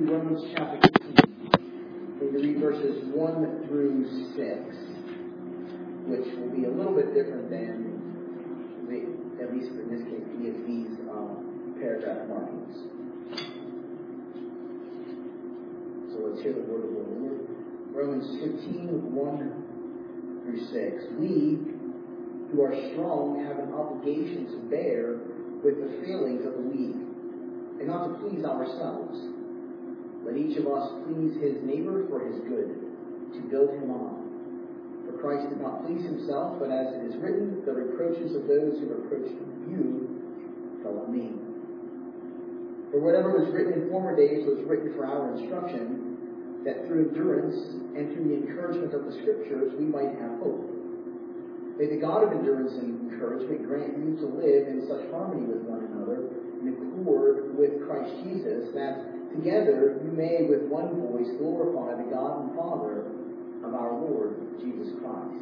Romans chapter 15. We're going to read verses 1 through 6, which will be a little bit different than, at least in this case, ESV's paragraph markings. So let's hear the word of the Lord. Romans 15, 1 through 6. We, who are strong, have an obligation to bear with the failings of the weak, and not to please ourselves. Let each of us please his neighbor for his good, to build him up. For Christ did not please himself, but as it is written, the reproaches of those who reproached you fell on me. For whatever was written in former days was written for our instruction, that through endurance and through the encouragement of the Scriptures we might have hope. May the God of endurance and encouragement grant you to live in such harmony with one another, in accord with Christ Jesus, that together you may with one voice glorify the God and Father of our Lord Jesus Christ.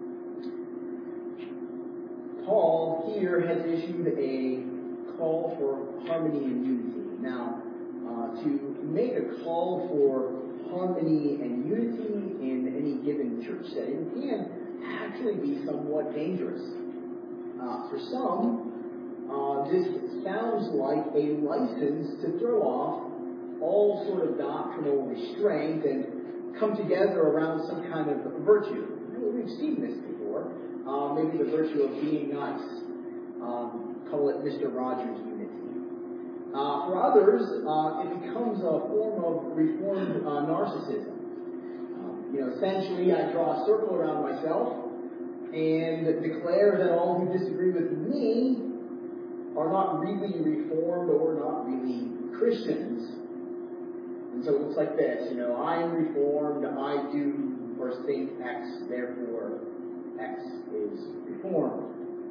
Paul here has issued a call for harmony and unity. Now, to make a call for harmony and unity in any given church setting can actually be somewhat dangerous. For some, this sounds like a license to throw off all sort of doctrinal restraint and come together around some kind of virtue. We've seen this before. Maybe the virtue of being nice. Call it Mr. Rogers unity. For others, it becomes a form of reformed narcissism. Essentially, I draw a circle around myself and declare that all who disagree with me are not really reformed or not really Christians. And so it looks like this, I'm reformed, I do or think X, therefore X is reformed.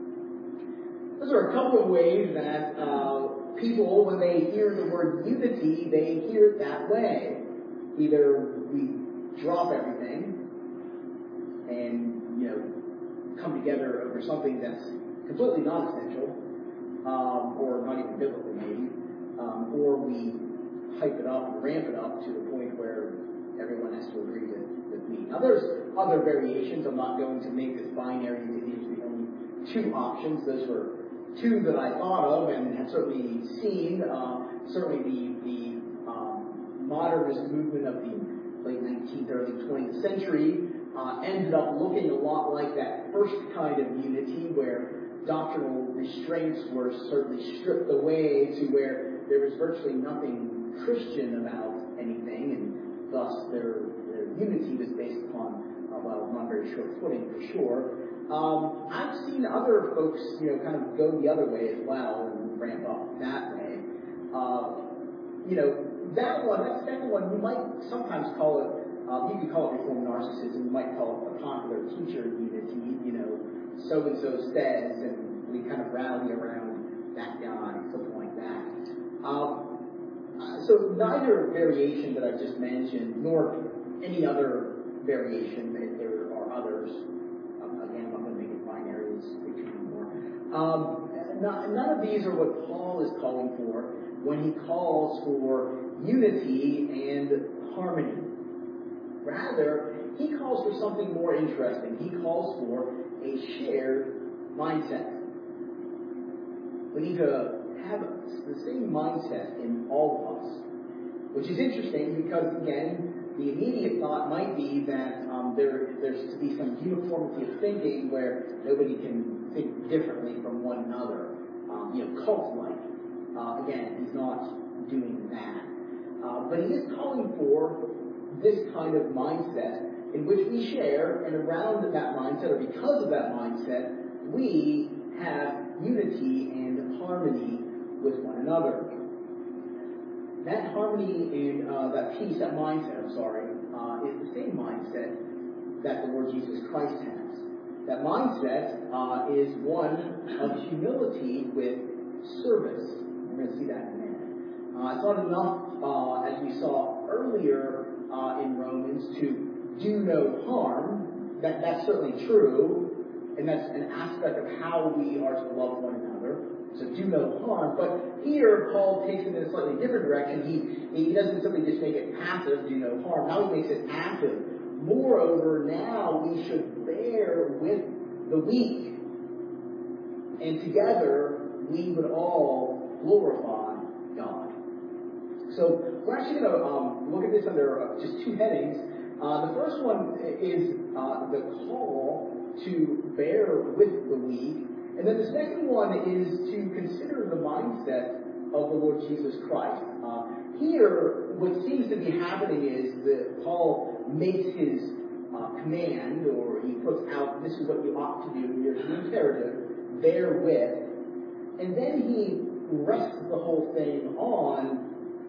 Those are a couple of ways that people, when they hear the word unity, they hear it that way. Either we drop everything and, come together over something that's completely non-essential, or not even biblical maybe, or we hype it up and ramp it up to the point where everyone has to agree with me. Now there's other variations. I'm not going to make this binary into these the only two options. Those were two that I thought of and have certainly seen. Certainly the modernist movement of the late 19th, early 20th century ended up looking a lot like that first kind of unity where doctrinal restraints were certainly stripped away to where there was virtually nothing Christian about anything, and thus their unity was based upon, on a very short footing for sure. I've seen other folks, kind of go the other way as well and ramp up that way. That second one, you might sometimes call it, you could call it reformed narcissism, you might call it the popular teacher unity, so-and-so says, and we kind of rally around that guy, something like that. So neither variation that I just mentioned, nor any other variation, if there are others, again, I'm not going to make it binary, it's anymore. None of these are what Paul is calling for when he calls for unity and harmony. Rather, he calls for something more interesting. He calls for a shared mindset. We need to have the same mindset in all of us, which is interesting because, again, the immediate thought might be that there's to be some uniformity of thinking where nobody can think differently from one another, cult-like. Again, he's not doing that. But he is calling for this kind of mindset in which we share, and around that mindset, or because of that mindset, we have unity and harmony with one another. That harmony and that peace, that mindset, is the same mindset that the Lord Jesus Christ has. That mindset is one of humility with service. We're going to see that in a minute. It's not enough, as we saw earlier in Romans, to do no harm. That's certainly true, and that's an aspect of how we are to love one another. So do no harm. But here, Paul takes it in a slightly different direction. He doesn't simply just make it passive, do no harm. Now he makes it active. Moreover, now we should bear with the weak. And together, we would all glorify God. So we're actually going to look at this under just two headings. The first one is the call to bear with the weak. And then the second one is to consider the mindset of the Lord Jesus Christ. Here, what seems to be happening is that Paul makes his command, or he puts out, this is what you ought to do, here's the imperative, bear with, and then he rests the whole thing on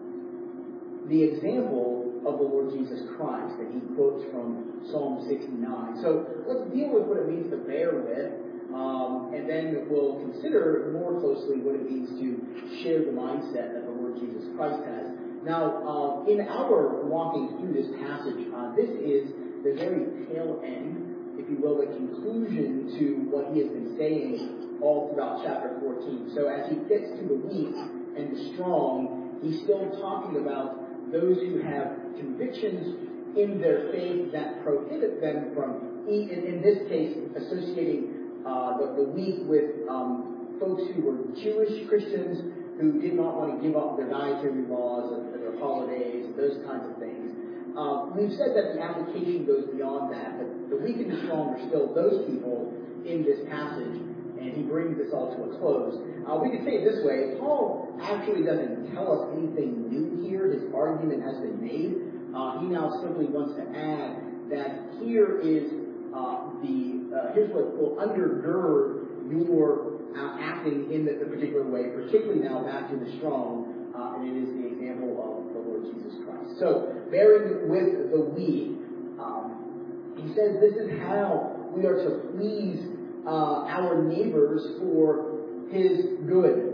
the example of the Lord Jesus Christ that he quotes from Psalm 69. So let's deal with what it means to bear with, and then we'll consider more closely what it means to share the mindset that the Lord Jesus Christ has. Now, in our walking through this passage, this is the very tail end, if you will, the conclusion to what he has been saying all throughout chapter 14. So as he gets to the weak and the strong, he's still talking about those who have convictions in their faith that prohibit them from, in this case, associating the weak with folks who were Jewish Christians who did not want to give up their dietary laws and their holidays and those kinds of things. We've said that the application goes beyond that, but the weak and the strong are still those people in this passage, and he brings this all to a close. We could say it this way: Paul actually doesn't tell us anything new here. His argument has been made. He now simply wants to add that here is here's what will undergird your acting in the particular way, particularly now back to the strong, and it is the example of the Lord Jesus Christ. So, bearing with the weak, he says this is how we are to please our neighbors for his good.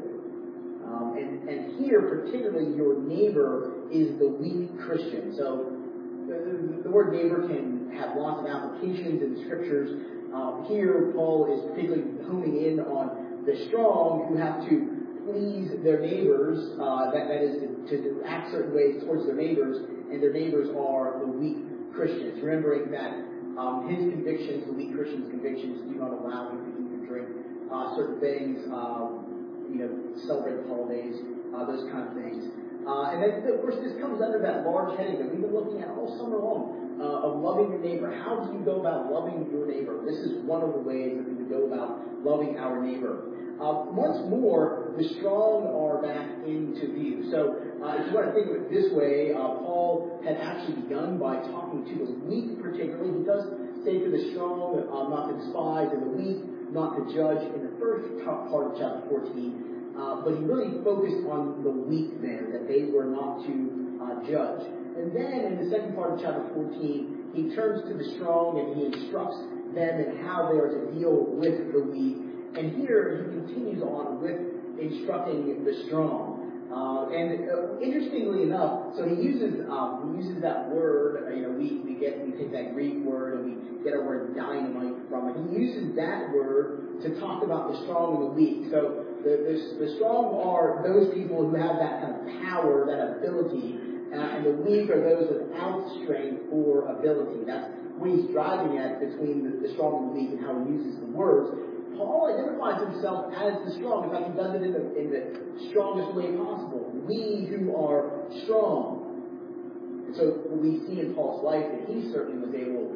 And here, particularly, your neighbor is the weak Christian. So the word neighbor can have lots of applications in the scriptures. Here, Paul is particularly honing in on the strong who have to please their neighbors, that is to act certain ways towards their neighbors, and their neighbors are the weak Christians. Remembering that his convictions, the weak Christian's convictions, do not allow him to eat or drink certain things, celebrate the holidays, those kind of things. And then, of course, this comes under that large heading that we've been looking at all summer long of loving your neighbor. How do you go about loving your neighbor? This is one of the ways that we would go about loving our neighbor. Once more, the strong are back into view. So, if you want to think of it this way, Paul had actually begun by talking to the weak particularly. He does say to the strong not to despise, and the weak not to judge in the first part of chapter 14. But he really focused on the weak there, that they were not to judge. And then in the second part of chapter 14, he turns to the strong and he instructs them in how they are to deal with the weak. And here he continues on with instructing the strong. Interestingly enough, so he uses that word. We take that Greek word and we get our word dynamite from it. He uses that word to talk about the strong and the weak. So the strong are those people who have that kind of power, that ability, and the weak are those without strength or ability. That's what he's driving at between the strong and the weak and how he uses the words. Paul identifies himself as the strong. In fact, he does it in the strongest way possible. We who are strong. And so we see in Paul's life that he certainly was able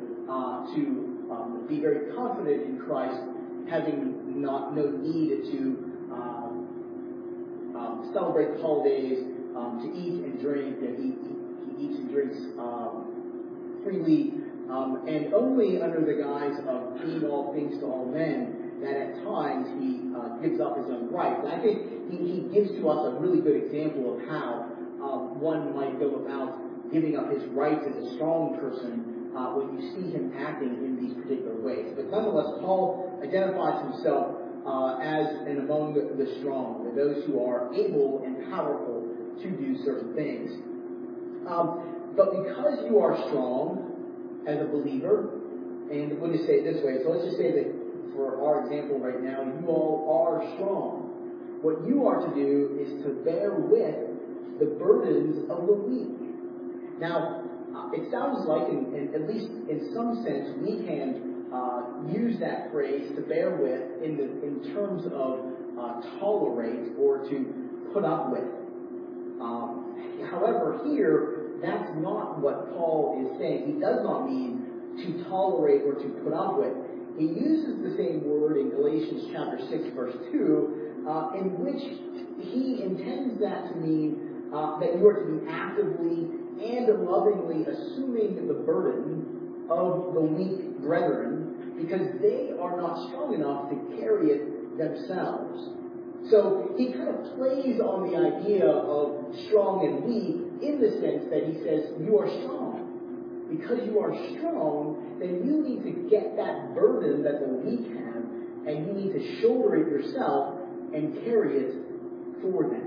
to be very confident in Christ, having no need to celebrate the holidays, to eat and drink. He eats and drinks freely, and only under the guise of being all things to all men, that at times he gives up his own rights. And I think he gives to us a really good example of how one might go about giving up his rights as a strong person when you see him acting in these particular ways. But nonetheless, Paul identifies himself as and among the strong, those who are able and powerful to do certain things. But because you are strong as a believer, and we'll just say it this way, so let's just say that for our example right now, you all are strong. What you are to do is to bear with the burdens of the weak. Now, it sounds like, at least in some sense, we can use that phrase to bear with in terms of tolerate or to put up with. However, here, that's not what Paul is saying. He does not mean to tolerate or to put up with. He uses the same word in Galatians chapter 6, verse 2, in which he intends that to mean that you are to be actively and lovingly assuming the burden of the weak brethren because they are not strong enough to carry it themselves. So he kind of plays on the idea of strong and weak in the sense that he says, you are strong. Because you are strong, then you need to get that burden that the weak have, and you need to shoulder it yourself and carry it for them.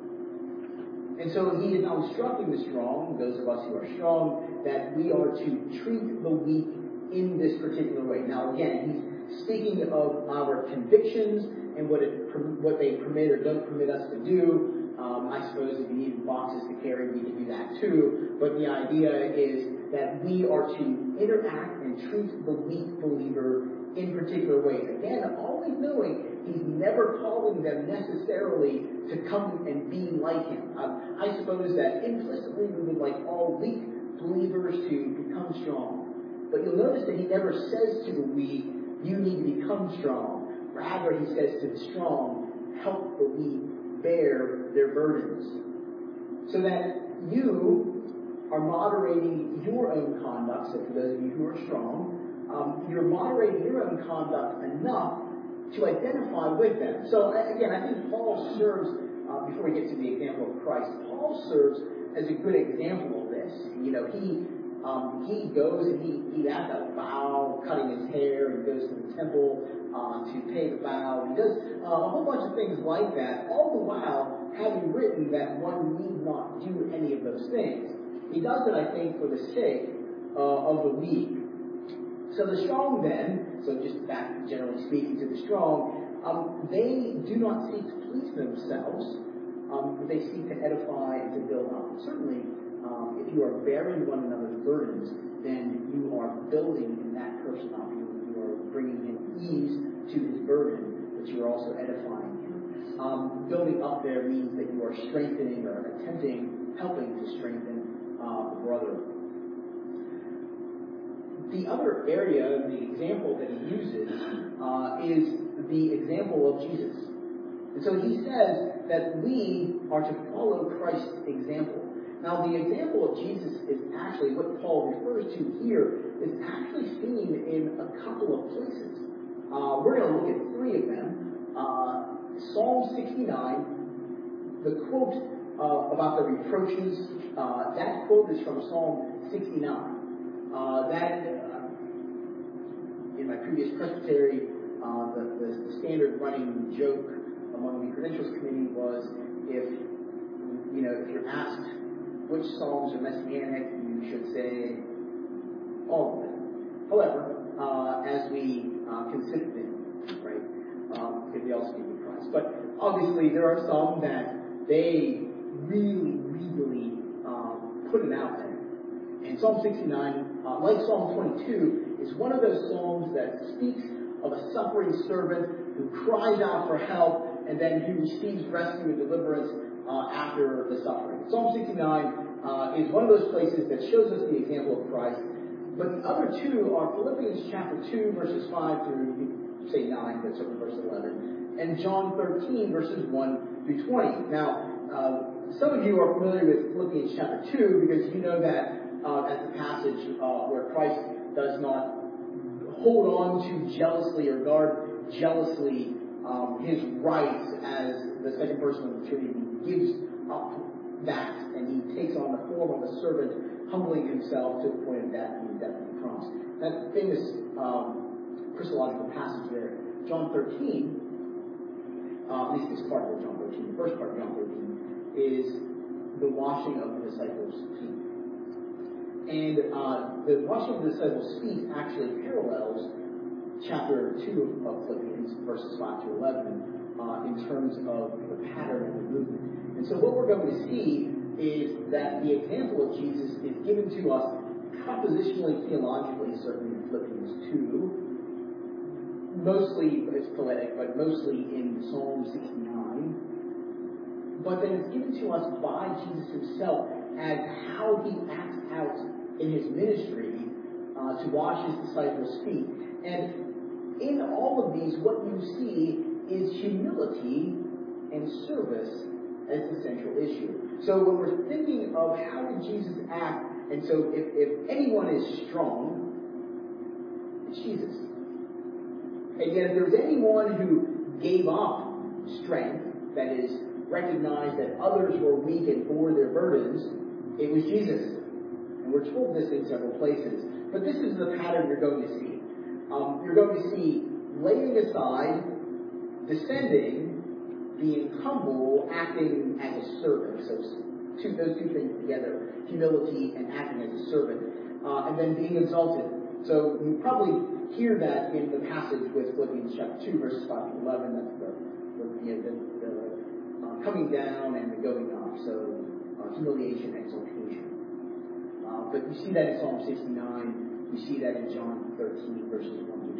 And so he is now instructing the strong, those of us who are strong, that we are to treat the weak in this particular way. Now again, he's speaking of our convictions and what they permit or don't permit us to do. I suppose if you need boxes to carry, we can do that too. But the idea is that we are to interact and treat the weak believer in particular ways. Again, always knowing he's never calling them necessarily to come and be like him. I suppose that implicitly we would like all weak believers to become strong. But you'll notice that he never says to the weak, you need to become strong. Rather, he says to the strong, help the weak bear their burdens. So that you are moderating your own conduct. So for those of you who are strong, you're moderating your own conduct enough to identify with them. So again, I think Paul serves, before we get to the example of Christ, Paul serves as a good example of this. You know, he goes and he has a vow, cutting his hair, and goes to the temple to pay the vow. He does a whole bunch of things like that, all the while having written that one need not do any of those things. He does it, I think, for the sake of the weak. So the strong then, so just back generally speaking to the strong, they do not seek to please themselves, but they seek to edify and to build up. Certainly, if you are bearing one another's burdens, then you are building that person up. You are bringing him ease to his burden, but you are also edifying him. Building up there means that you are strengthening or helping to strengthen the brother. The other area, the example that he uses, is the example of Jesus. And so he says that we are to follow Christ's example. Now, the example of Jesus is actually, what Paul refers to here, is actually seen in a couple of places. We're going to look at three of them. Psalm 69, the quote about the reproaches, that quote is from Psalm 69. In my previous presbytery, the standard running joke among the credentials committee was if you're asked which psalms are messianic, you should say all of them. However, as we consider them, right, because they also give you Christ. But obviously, there are some that they really put it out there. And Psalm 69, like Psalm 22, is one of those psalms that speaks of a suffering servant who cries out for help and then who receives rescue and deliverance after the suffering. Psalm 69 is one of those places that shows us the example of Christ. But the other two are Philippians chapter 2, verses 5 through, say 9, but certainly verse 11, and John 13, verses 1 through 20. Now, some of you are familiar with Philippians chapter 2 because you know that as the passage where Christ does not hold on to jealously or guard jealously his rights as the second person of the Trinity. He gives up that and he takes on the form of a servant, humbling himself to the point of death and death on the cross. That famous Christological passage there, John 13, at least this part of John 13, the first part of John 13, is the washing of the disciples' feet. And the washing of the disciples' feet actually parallels chapter 2 of Philippians, verses 5 to 11, in terms of the pattern and the movement. And so what we're going to see is that the example of Jesus is given to us propositionally, theologically, certainly in Philippians 2. Mostly, it's poetic, but mostly in Psalm 69. But then it's given to us by Jesus himself as how he acts out in his ministry to wash his disciples' feet. And in all of these, what you see is humility and service as the central issue. So when we're thinking of how did Jesus act, and so if anyone is strong, it's Jesus. And yet if there's anyone who gave up strength, that is, recognized that others were weak and bore their burdens, it was Jesus. And we're told this in several places. But this is the pattern you're going to see. You're going to see laying aside, descending, being humble, acting as a servant. So those two things together, humility and acting as a servant. And then being exalted. So you probably hear that in the passage with Philippians chapter 2, verses 5 to 11. That's the coming down and the going up. So humiliation, exaltation. But you see that in Psalm 69. You see that in John 13, verses 1 to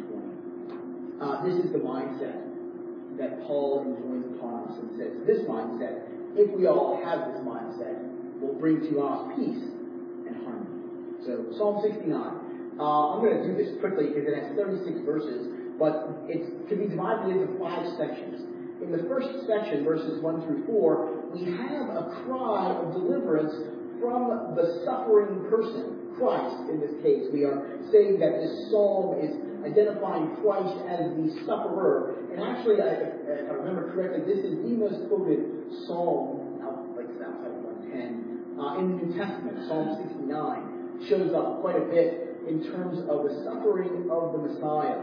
20. This is the mindset that Paul enjoins upon us and says, this mindset, if we all have this mindset, will bring to us peace and harmony. So Psalm 69. I'm going to do this quickly because it has 36 verses, but it can be divided into 5 sections. In the first section, verses 1 through 4, we have a cry of deliverance from the suffering person, Christ in this case. We are saying that this psalm is identifying Christ as the sufferer. And actually, if I remember correctly, this is the most quoted psalm, outside of 110, in the New Testament. Psalm 69 shows up quite a bit in terms of the suffering of the Messiah.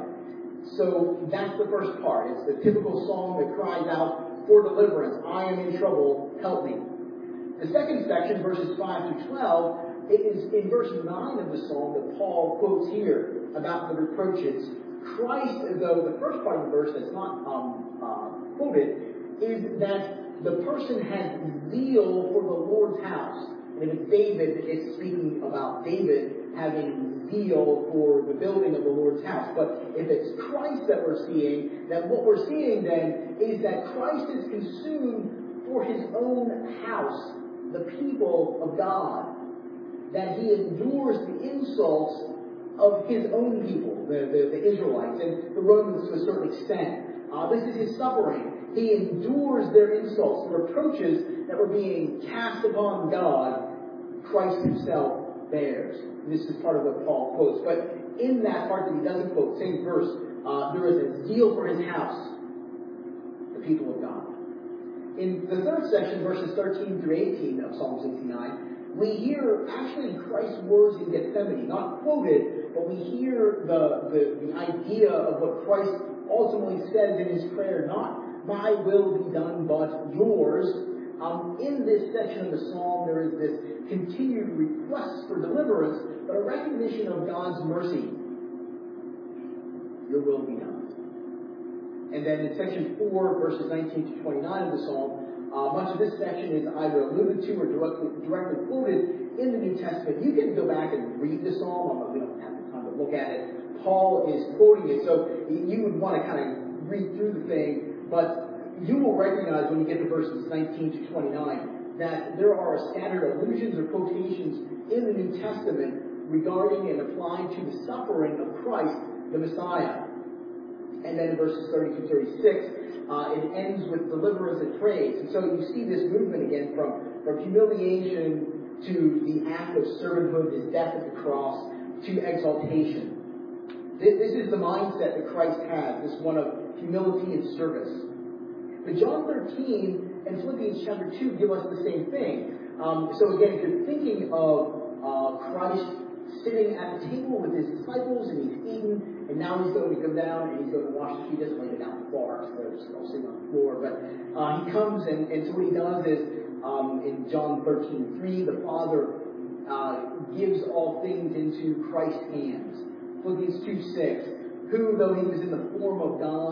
So that's the first part. It's the typical psalm that cries out for deliverance. I am in trouble, help me. The second section, verses 5 through 12, it is in verse 9 of the psalm that Paul quotes here about the reproaches. Christ, though the first part of the verse that's not quoted, is that the person has zeal for the Lord's house. And if it's David, it's speaking about David having zeal for the building of the Lord's house. But if it's Christ that we're seeing, then what we're seeing then is that Christ is consumed for his own house, the people of God. That he endures the insults of his own people, the Israelites, and the Romans to a certain extent. This is his suffering. He endures their insults, the reproaches that were being cast upon God, Christ himself bears. This is part of what Paul quotes. But in that part that he doesn't quote, same verse, there is a zeal for his house, the people of God. In the third section, verses 13 through 18 of Psalm 69, we hear actually Christ's words in Gethsemane, not quoted, but we hear the idea of what Christ ultimately says in his prayer, not my will be done, but yours. In this section of the psalm, there is this continued request for deliverance, but a recognition of God's mercy. Your will be done. And then in section 4, verses 19 to 29 of the psalm, much of this section is either alluded to or directly quoted in the New Testament. You can go back and read the psalm, we don't have the time to look at it. Paul is quoting it, so you would want to kind of read through the thing, but you will recognize when you get to verses 19 to 29 that there are scattered allusions or quotations in the New Testament regarding and applying to the suffering of Christ, the Messiah. And then in verses 30 to 36, it ends with deliverance and praise. And so you see this movement again from humiliation to the act of servanthood, his death at the cross, to exaltation. This is the mindset that Christ has, this one of humility and service. But John 13 and Philippians chapter 2 give us the same thing. So again, if you're thinking of Christ sitting at the table with his disciples and he's eaten, and now he's going to go down and he's going to wash the feet. He doesn't lay it down far, so they're just all sitting on the floor. But he comes and so what he does is, in John 13:3, the Father gives all things into Christ's hands. Philippians 2:6, who, though he was in the form of God,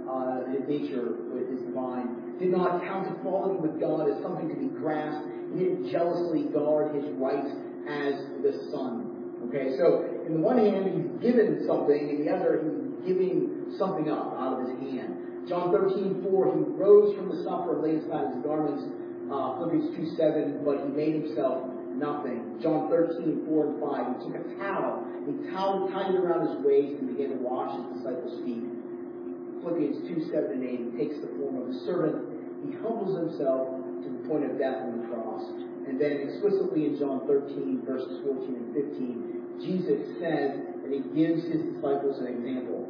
his nature is divine, did not count equality with God as something to be grasped. He didn't jealously guard his rights as the Son. Okay, so in the one hand, he's given something, in the other, he's giving something up out of his hand. John 13:4, he rose from the supper and laid aside his garments. Philippians 2:7, but he made himself nothing. John 13:4 and 5, he took a towel, tied it around his waist and began to wash his disciples' feet. Philippians 2:7 and 8, he takes the form of a servant. He humbles himself to the point of death on the cross. And then explicitly in John 13, verses 14 and 15, Jesus says, and he gives his disciples an example,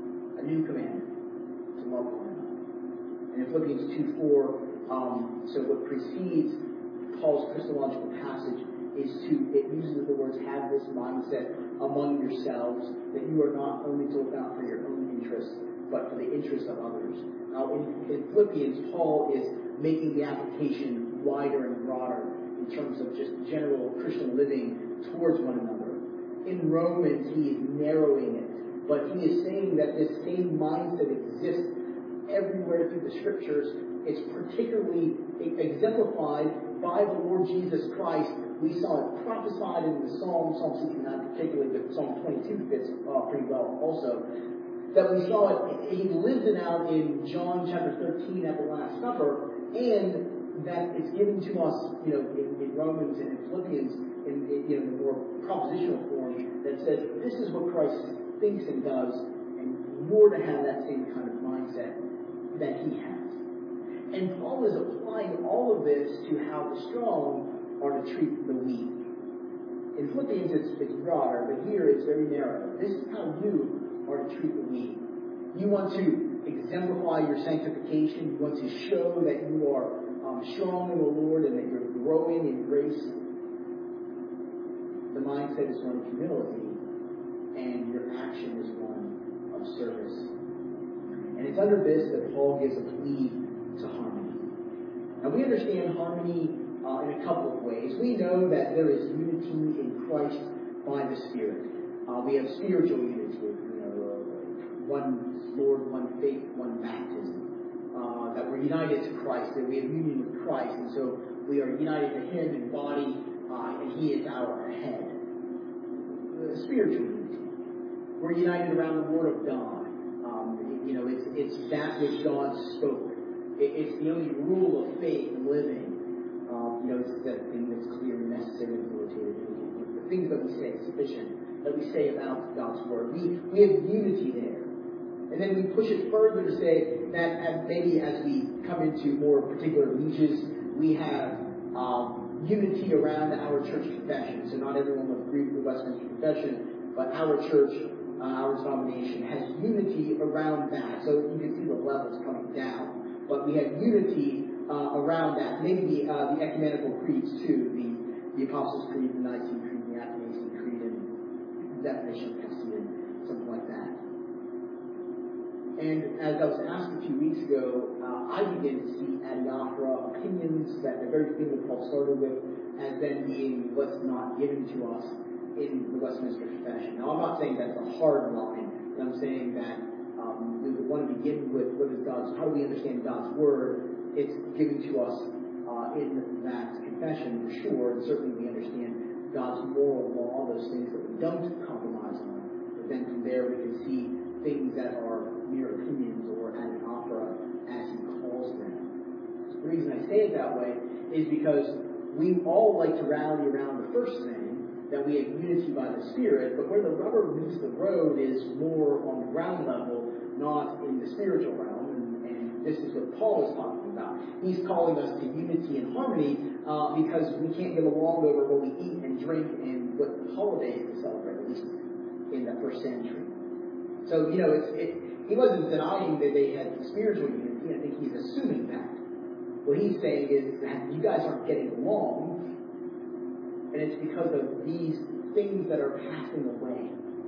a new commandment, to love one another. And in Philippians 2:4, so what precedes Paul's Christological passage is it uses the words, have this mindset among yourselves, that you are not only to look out for your own interests, but for the interests of others. Now, in Philippians, Paul is making the application wider and broader in terms of just general Christian living towards one another. In Romans, he is narrowing it, but he is saying that this same mindset exists everywhere through the Scriptures. It's particularly exemplified by the Lord Jesus Christ. We saw it prophesied in the Psalm 69 particularly, but Psalm 22 fits pretty well also. That we saw it, he lived it out in John chapter 13 at the Last Supper, and that it's given to us, in Romans and in Philippians, in the more propositional form, that says this is what Christ thinks and does, and you're to have that same kind of mindset that he has. And Paul is applying all of this to how the strong are to treat the weak. In Philippians, it's broader, but here it's very narrow. This is how you are to treat the weak. You want to exemplify your sanctification. You want to show that you are strong in the Lord and that you're growing in grace. The mindset is one of humility, and your action is one of service. And it's under this that Paul gives a plea to harmony. Now, we understand harmony in a couple of ways. We know that there is unity in Christ by the Spirit. We have spiritual unity, one Lord, one faith, one baptism. That we're united to Christ, that we have union with Christ, and so we are united to Him in body, and He is our head. Spiritual unity. We're united around the Word of God. It's that which God spoke. It's the only rule of faith and living. It's that thing that's clear and necessary and authoritative. The things that we say, sufficient, that we say about God's Word. We have unity there. And then we push it further to say that maybe as we come into more particular niches, we have unity around our church confession. So not everyone will agree with the Westminster Confession, but our church, our denomination, has unity around that. So you can see the levels coming down. But we have unity around that. Maybe the ecumenical creeds too, the Apostles' Creed, the Nicene Creed, the Athanasian Creed, and the definition of Chalcedon, something like that. And as I was asked a few weeks ago, I began to see adiaphora, opinions, that the very thing that Paul started with, as then being what's not given to us in the Westminster Confession. Now, I'm not saying that's a hard line, but I'm saying that we would want to begin with how do we understand God's Word? It's given to us in that confession, for sure, and certainly we understand God's moral law, those things that we don't compromise on. But then from there we can see things that are mere opinions or adiaphora, as he calls them. The reason I say it that way is because we all like to rally around the first thing, that we have unity by the Spirit, but where the rubber meets the road is more on the ground level, not in the spiritual realm, and this is what Paul is talking about. He's calling us to unity and harmony because we can't get along over what we eat and drink and what holidays we celebrate, at least in the first century. So, he wasn't denying that they had spiritual unity. I think he's assuming that. What he's saying is that you guys aren't getting along, and it's because of these things that are passing away.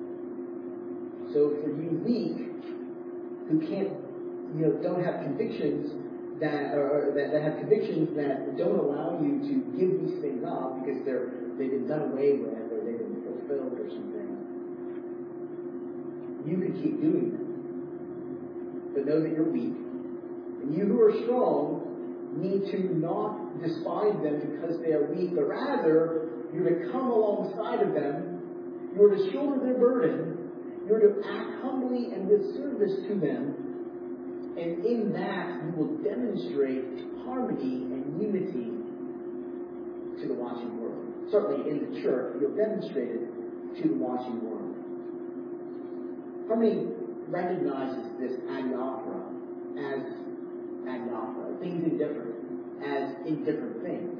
So for you weak, who can't, don't have convictions that have convictions that don't allow you to give these things up because they've been done away with or they've been fulfilled or something, you could keep doing them. but know that you're weak. And you who are strong need to not despise them because they are weak, but rather you're to come alongside of them. You're to shoulder their burden. You're to act humbly and with service to them. And in that, you will demonstrate harmony and unity to the watching world. Certainly in the church, you'll demonstrate it to the watching world. Harmony recognizes this adiaphora as adiaphora, things indifferent, as indifferent things.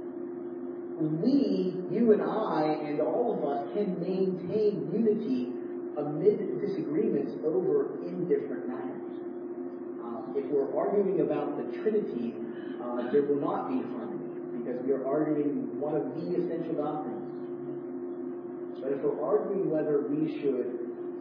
We, you and I, and all of us can maintain unity amid disagreements over indifferent matters. If we're arguing about the Trinity, there will not be harmony, because we are arguing one of the essential doctrines. But if we're arguing whether we should,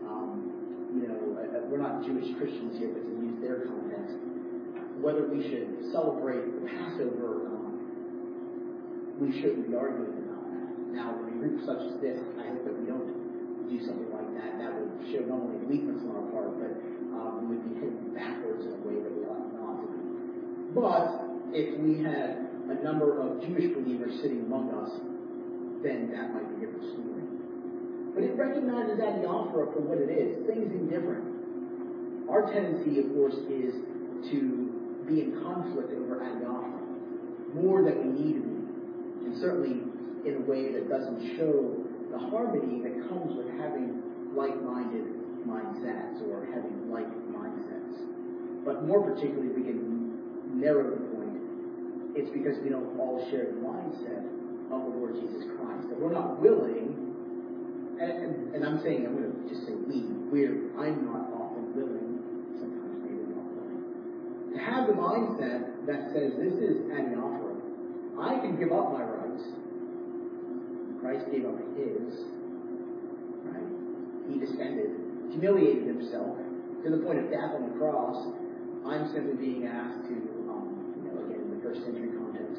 we're not Jewish Christians here, but to use their context, whether we should celebrate the Passover or not, we shouldn't be arguing about that. Now, in a group such as this, I hope that we don't do something like that. That would show not only weakness on our part, but we would be heading backwards in a way that we ought not to be. But if we had a number of Jewish believers sitting among us, then that might be a different story. But it recognizes adiaphora for what it is, things indifferent. Our tendency, of course, is to be in conflict over adiaphora more than we need to be, and certainly in a way that doesn't show the harmony that comes with having like-minded mindsets or having like mindsets. But more particularly, we can narrow the point. It's because we don't all share the mindset of the Lord Jesus Christ. That we're not willing, and I'm going to just say I'm not often willing, sometimes maybe not willing, to have the mindset that says this is adiaphora. I can give up my rights. Christ gave up his. Right? He descended, humiliated himself to the point of death on the cross. I'm simply being asked to, again, in the first century context,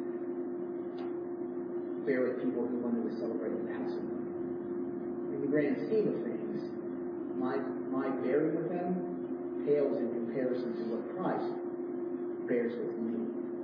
bear with people who wanted to celebrate the Passover. In the grand scheme of things, my bearing with them pales in comparison to what Christ bears with me.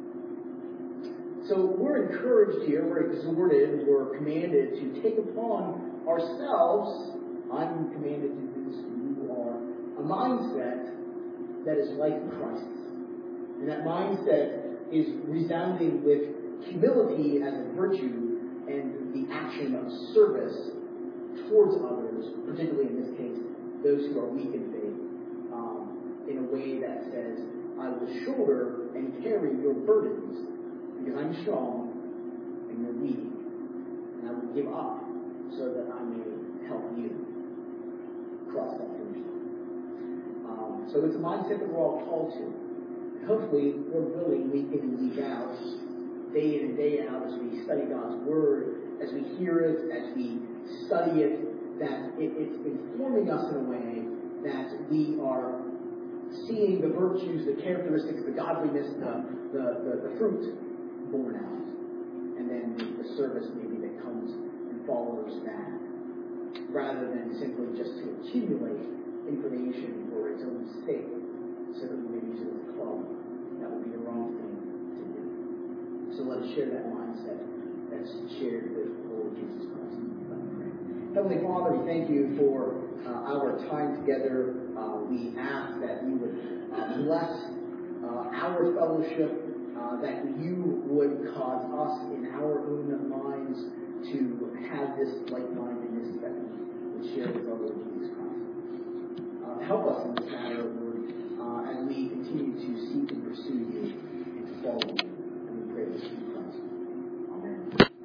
So we're encouraged here, we're exhorted, we're commanded to take upon ourselves, I'm commanded to do this, you are, a mindset that is like Christ's. And that mindset is resounding with humility as a virtue and the action of service towards others, particularly in this case, those who are weak in faith, in a way that says, I will shoulder and carry your burdens because I'm strong and you're weak, and I will give up so that I may help you cross that finish line. So it's a mindset that we're all called to. And hopefully, we're willing week in and week out, day in and day out, as we study God's Word, as we hear it, as we study it, that it's informing us in a way that we are seeing the virtues, the characteristics, the godliness, the fruit born out. And then the service maybe that comes and follows that, rather than simply just to accumulate information for its own sake, so that we may use it as a club. That would be the wrong thing to do. So let us share that mindset that's shared with the Lord Jesus Christ. Heavenly Father, we thank you for our time together. We ask that you would bless our fellowship, that you would cause us in our own minds to have this like-mindedness that we would share with our Lord Jesus Christ. Help us in this matter, Lord, as we continue to seek and pursue you and to follow you.